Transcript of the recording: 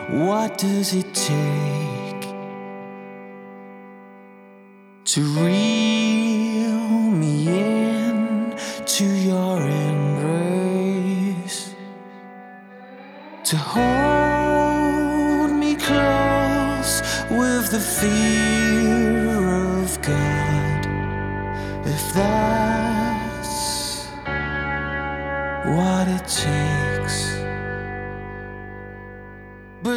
What does it take to reel me in to your embrace, to hold me close with the fear of God? If that's what it takes.